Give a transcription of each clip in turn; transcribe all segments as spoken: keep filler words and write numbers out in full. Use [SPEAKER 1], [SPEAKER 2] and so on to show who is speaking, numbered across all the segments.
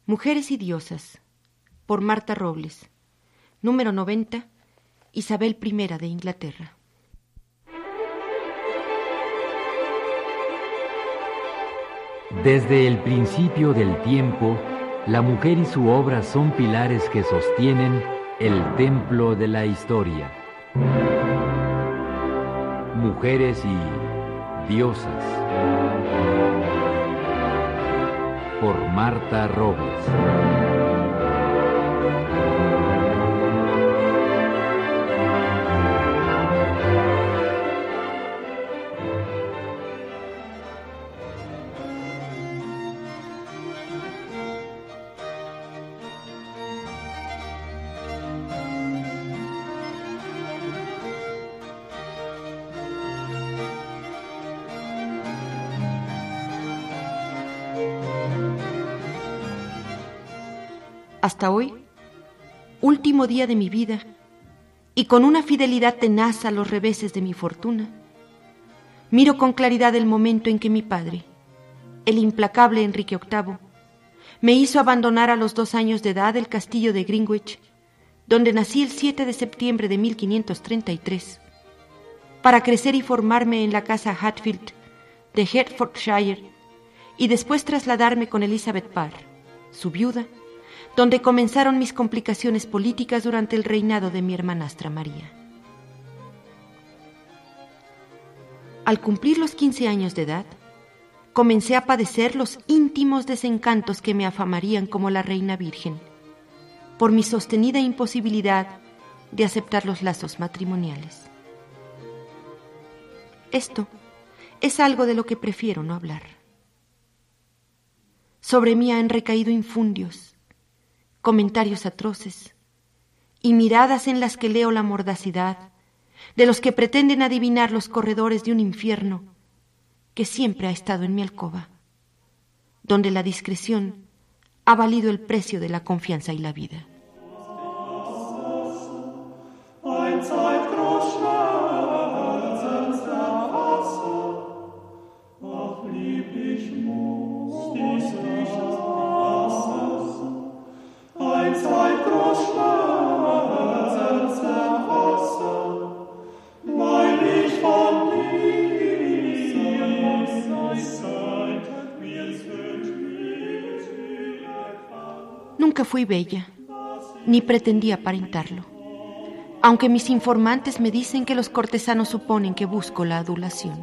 [SPEAKER 1] Mujeres y diosas, por Marta Robles. Número noventa, Isabel primera de Inglaterra.
[SPEAKER 2] Desde el principio del tiempo, la mujer y su obra son pilares que sostienen el templo de la historia. Mujeres y diosas, por Marta Robles.
[SPEAKER 1] Hasta hoy, último día de mi vida, y con una fidelidad tenaz a los reveses de mi fortuna, miro con claridad el momento en que mi padre, el implacable Enrique octavo, me hizo abandonar a los dos años de edad el castillo de Greenwich, donde nací el siete de septiembre de mil quinientos treinta y tres, para crecer y formarme en la casa Hatfield de Hertfordshire y después trasladarme con Elizabeth Parr, su viuda, donde comenzaron mis complicaciones políticas durante el reinado de mi hermanastra María. Al cumplir los quince años de edad, comencé a padecer los íntimos desencantos que me afamarían como la reina virgen, por mi sostenida imposibilidad de aceptar los lazos matrimoniales. Esto es algo de lo que prefiero no hablar. Sobre mí han recaído infundios, comentarios atroces y miradas en las que leo la mordacidad de los que pretenden adivinar los corredores de un infierno que siempre ha estado en mi alcoba, donde la discreción ha valido el precio de la confianza y la vida. Nunca fui bella, ni pretendí aparentarlo, aunque mis informantes me dicen que los cortesanos suponen que busco la adulación.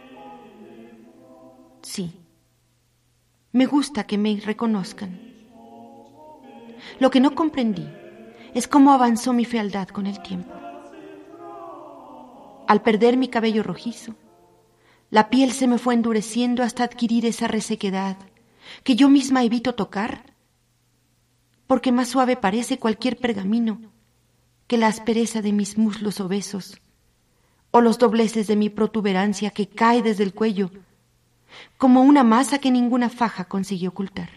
[SPEAKER 1] Sí, me gusta que me reconozcan. Lo que no comprendí es cómo avanzó mi fealdad con el tiempo. Al perder mi cabello rojizo, la piel se me fue endureciendo hasta adquirir esa resequedad que yo misma evito tocar, porque más suave parece cualquier pergamino que la aspereza de mis muslos obesos o los dobleces de mi protuberancia que cae desde el cuello como una masa que ninguna faja consigue ocultar.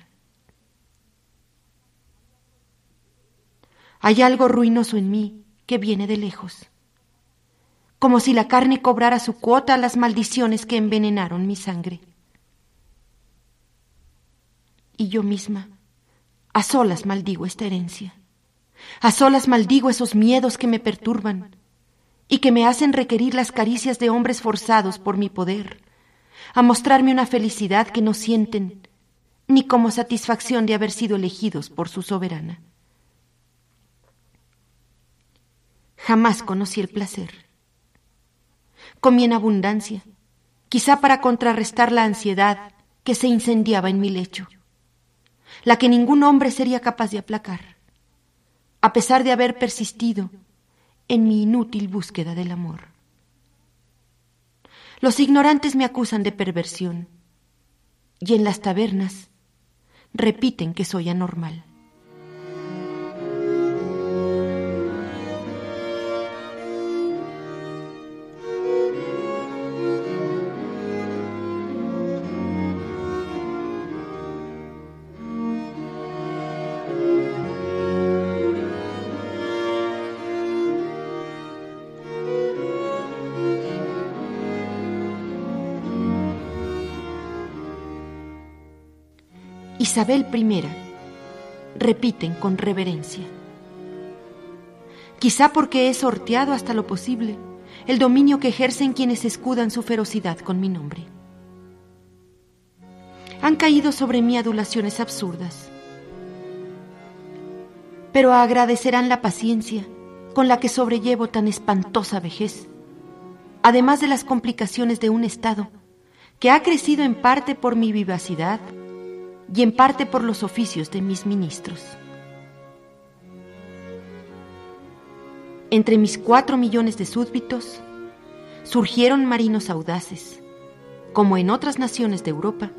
[SPEAKER 1] Hay algo ruinoso en mí que viene de lejos, como si la carne cobrara su cuota a las maldiciones que envenenaron mi sangre. Y yo misma, a solas maldigo esta herencia, a solas maldigo esos miedos que me perturban y que me hacen requerir las caricias de hombres forzados por mi poder, a mostrarme una felicidad que no sienten, ni como satisfacción de haber sido elegidos por su soberana. Jamás conocí el placer. Comí en abundancia, quizá para contrarrestar la ansiedad que se incendiaba en mi lecho, la que ningún hombre sería capaz de aplacar, a pesar de haber persistido en mi inútil búsqueda del amor. Los ignorantes me acusan de perversión y en las tabernas repiten que soy anormal. Isabel primera, repiten con reverencia. Quizá porque he sorteado hasta lo posible el dominio que ejercen quienes escudan su ferocidad con mi nombre. Han caído sobre mí adulaciones absurdas, pero agradecerán la paciencia con la que sobrellevo tan espantosa vejez, además de las complicaciones de un estado que ha crecido en parte por mi vivacidad y en parte por los oficios de mis ministros. Entre mis cuatro millones de súbditos surgieron marinos audaces, como en otras naciones de Europa,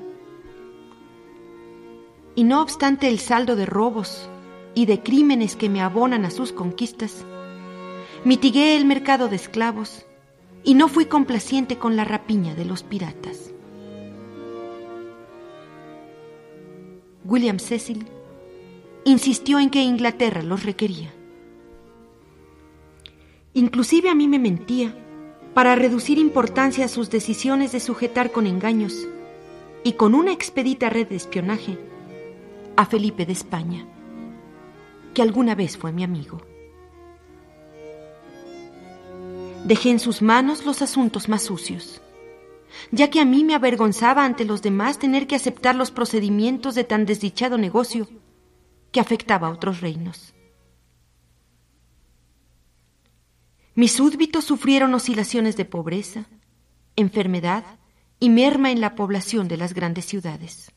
[SPEAKER 1] y no obstante el saldo de robos y de crímenes que me abonan a sus conquistas, mitigué el mercado de esclavos y no fui complaciente con la rapiña de los piratas. William Cecil insistió en que Inglaterra los requería. Inclusive a mí me mentía para reducir importancia a sus decisiones de sujetar con engaños y con una expedita red de espionaje a Felipe de España, que alguna vez fue mi amigo. Dejé en sus manos los asuntos más sucios, ya que a mí me avergonzaba ante los demás tener que aceptar los procedimientos de tan desdichado negocio que afectaba a otros reinos. Mis súbditos sufrieron oscilaciones de pobreza, enfermedad y merma en la población de las grandes ciudades.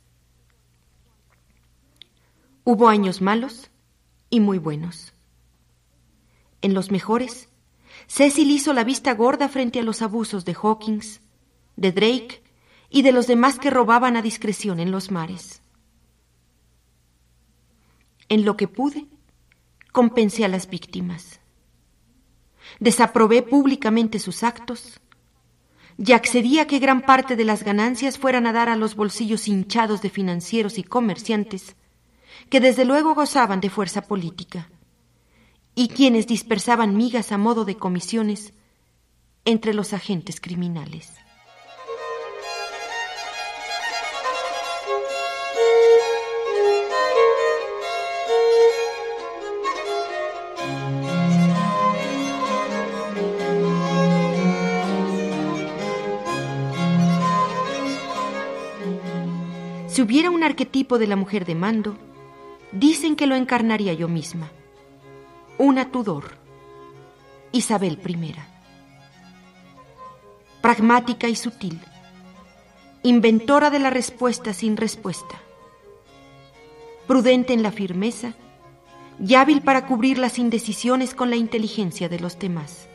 [SPEAKER 1] Hubo años malos y muy buenos. En los mejores, Cecil hizo la vista gorda frente a los abusos de Hawkins, de Drake y de los demás que robaban a discreción en los mares. En lo que pude, compensé a las víctimas. Desaprobé públicamente sus actos y accedí a que gran parte de las ganancias fueran a dar a los bolsillos hinchados de financieros y comerciantes que desde luego gozaban de fuerza política y quienes dispersaban migas a modo de comisiones entre los agentes criminales. Si hubiera un arquetipo de la mujer de mando, dicen que lo encarnaría yo misma, una Tudor, Isabel primera. Pragmática y sutil, inventora de la respuesta sin respuesta, prudente en la firmeza y hábil para cubrir las indecisiones con la inteligencia de los demás.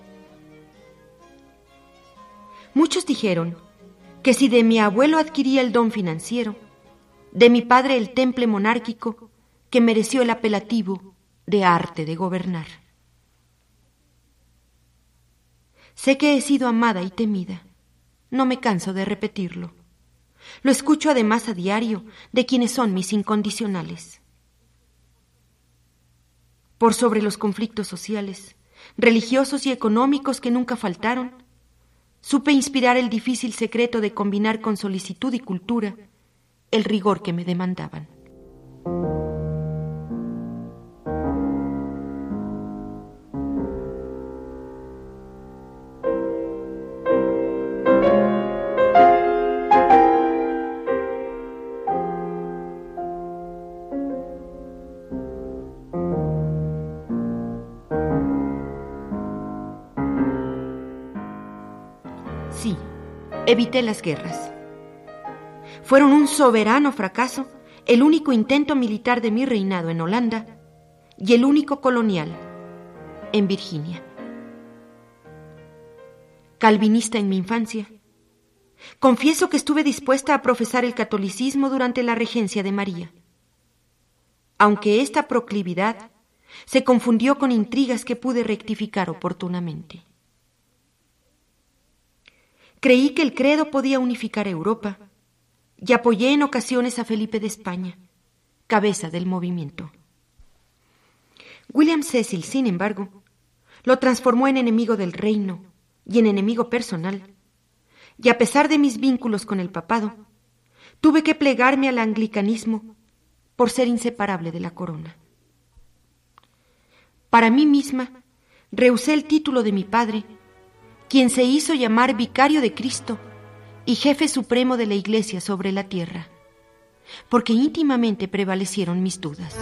[SPEAKER 1] Muchos dijeron que si de mi abuelo adquiría el don financiero, de mi padre el temple monárquico que mereció el apelativo de arte de gobernar. Sé que he sido amada y temida, no me canso de repetirlo. Lo escucho además a diario de quienes son mis incondicionales. Por sobre los conflictos sociales, religiosos y económicos que nunca faltaron, supe inspirar el difícil secreto de combinar con solicitud y cultura el rigor que me demandaban. Sí, evité las guerras. Fueron un soberano fracaso el único intento militar de mi reinado en Holanda y el único colonial en Virginia. Calvinista en mi infancia, confieso que estuve dispuesta a profesar el catolicismo durante la regencia de María, aunque esta proclividad se confundió con intrigas que pude rectificar oportunamente. Creí que el credo podía unificar Europa y apoyé en ocasiones a Felipe de España, cabeza del movimiento. William Cecil, sin embargo, lo transformó en enemigo del reino y en enemigo personal, y a pesar de mis vínculos con el papado, tuve que plegarme al anglicanismo por ser inseparable de la corona. Para mí misma, rehusé el título de mi padre, quien se hizo llamar vicario de Cristo y jefe supremo de la Iglesia sobre la tierra, porque íntimamente prevalecieron mis dudas.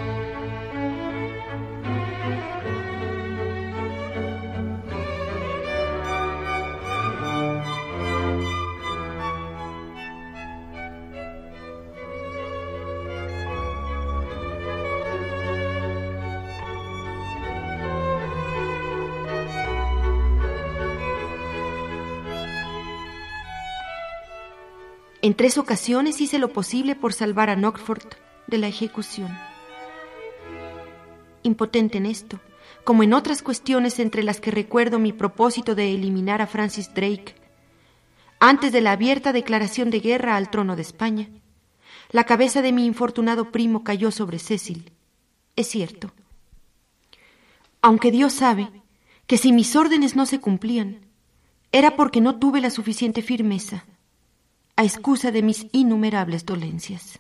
[SPEAKER 1] En tres ocasiones hice lo posible por salvar a Knockford de la ejecución. Impotente en esto, como en otras cuestiones entre las que recuerdo mi propósito de eliminar a Francis Drake, antes de la abierta declaración de guerra al trono de España, la cabeza de mi infortunado primo cayó sobre Cecil, es cierto. Aunque Dios sabe que si mis órdenes no se cumplían, era porque no tuve la suficiente firmeza, a excusa de mis innumerables dolencias.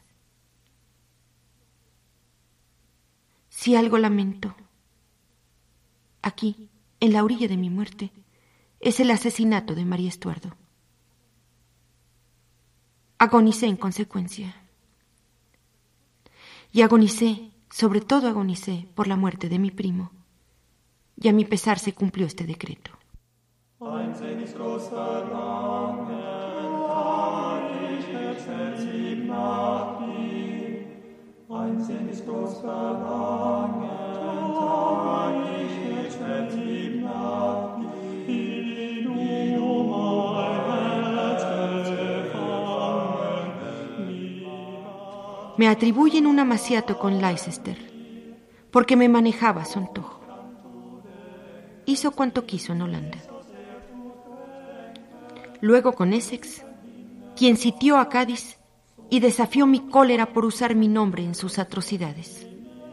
[SPEAKER 1] Si algo lamento, aquí, en la orilla de mi muerte, es el asesinato de María Estuardo. Agonicé en consecuencia. Y agonicé, sobre todo agonicé, por la muerte de mi primo. Y a mi pesar se cumplió este decreto. Me atribuyen un amaciato con Leicester, porque me manejaba a su antojo. Hizo cuanto quiso en Holanda. Luego con Essex, quien sitió a Cádiz y desafió mi cólera por usar mi nombre en sus atrocidades.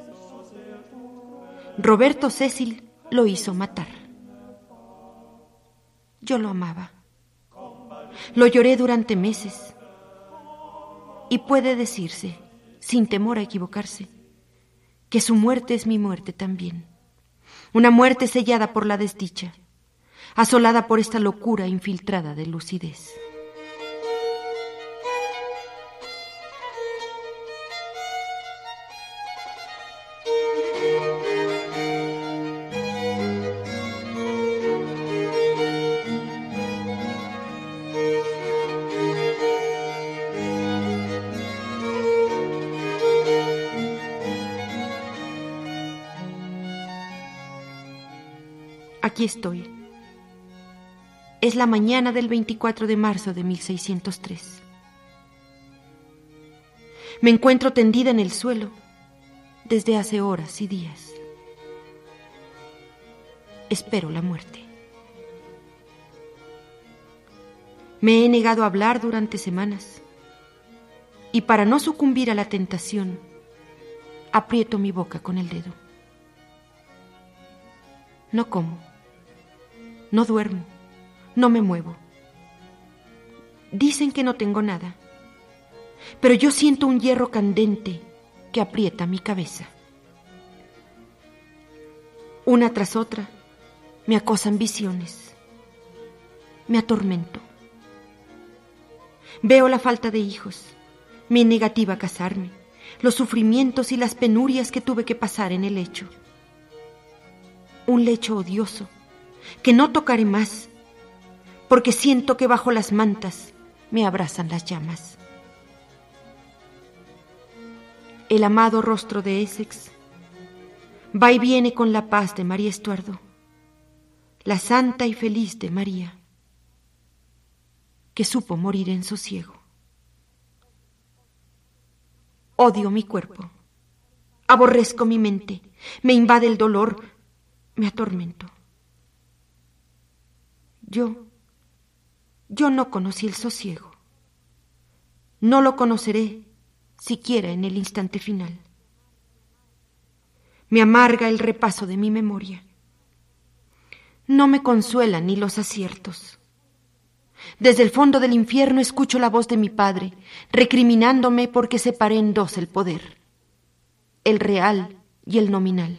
[SPEAKER 1] Roberto Cecil lo hizo matar. Yo lo amaba. Lo lloré durante meses. Y puede decirse, sin temor a equivocarse, que su muerte es mi muerte también. Una muerte sellada por la desdicha, asolada por esta locura infiltrada de lucidez. Aquí estoy. Es la mañana del veinticuatro de marzo de mil seiscientos tres. Me encuentro tendida en el suelo desde hace horas y días. Espero la muerte. Me he negado a hablar durante semanas y para no sucumbir a la tentación, aprieto mi boca con el dedo. No como. No duermo, no me muevo. Dicen que no tengo nada, pero yo siento un hierro candente que aprieta mi cabeza. Una tras otra me acosan visiones, me atormento. Veo la falta de hijos, mi negativa a casarme, los sufrimientos y las penurias que tuve que pasar en el lecho. Un lecho odioso que no tocaré más, porque siento que bajo las mantas me abrazan las llamas. El amado rostro de Essex va y viene con la paz de María Estuardo, la santa y feliz de María, que supo morir en sosiego. Odio mi cuerpo, aborrezco mi mente, me invade el dolor, me atormento. Yo, yo no conocí el sosiego. No lo conoceré siquiera en el instante final. Me amarga el repaso de mi memoria. No me consuelan ni los aciertos. Desde el fondo del infierno escucho la voz de mi padre, recriminándome porque separé en dos el poder. el real y el nominal.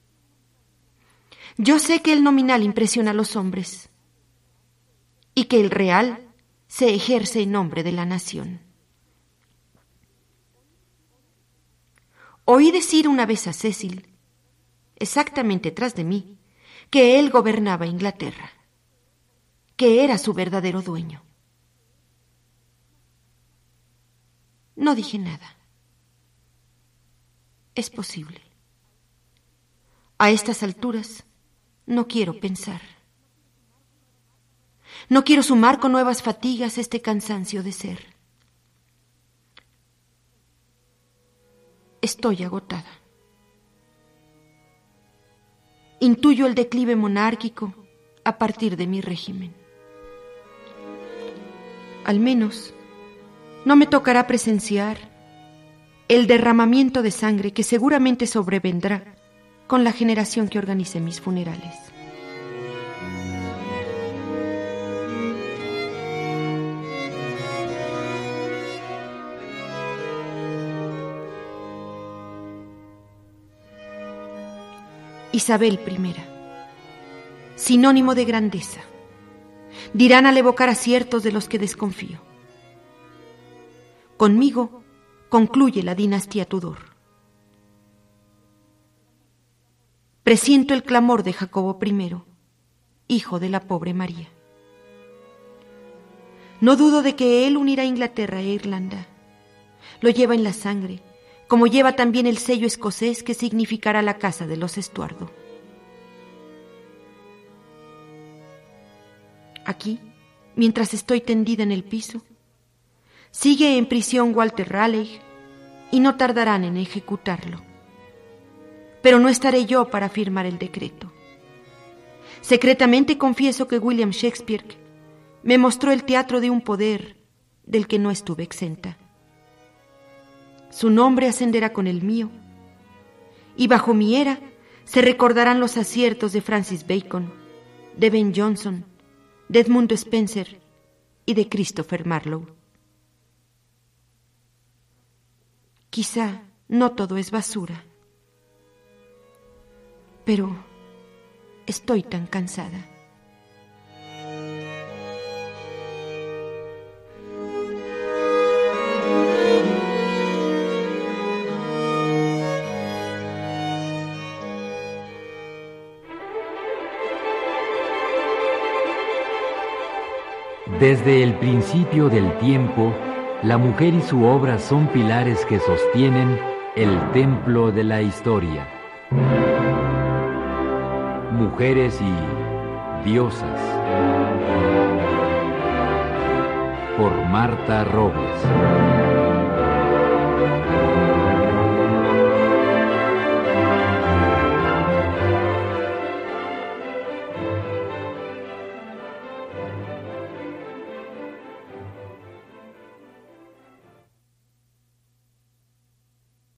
[SPEAKER 1] Yo sé que el nominal impresiona a los hombres y que el real se ejerce en nombre de la nación. Oí decir una vez a Cecil, exactamente tras de mí, que él gobernaba Inglaterra, que era su verdadero dueño. No dije nada. Es posible. A estas alturas no quiero pensar. No quiero sumar con nuevas fatigas este cansancio de ser. Estoy agotada. Intuyo el declive monárquico a partir de mi régimen. Al menos no me tocará presenciar el derramamiento de sangre que seguramente sobrevendrá con la generación que organice mis funerales. Isabel primera, sinónimo de grandeza, dirán al evocar aciertos de los que desconfío. Conmigo concluye la dinastía Tudor. Presiento el clamor de Jacobo primero, hijo de la pobre María. No dudo de que él unirá Inglaterra e Irlanda. Lo lleva en la sangre, como lleva también el sello escocés que significará la casa de los Estuardo. Aquí, mientras estoy tendida en el piso, sigue en prisión Walter Raleigh y no tardarán en ejecutarlo. Pero no estaré yo para firmar el decreto. Secretamente confieso que William Shakespeare me mostró el teatro de un poder del que no estuve exenta. Su nombre ascenderá con el mío, y bajo mi era se recordarán los aciertos de Francis Bacon, de Ben Jonson, de Edmund Spencer y de Christopher Marlowe. Quizá no todo es basura, pero estoy tan cansada.
[SPEAKER 2] Desde el principio del tiempo, la mujer y su obra son pilares que sostienen el templo de la historia. Mujeres y diosas. Por Marta Robles.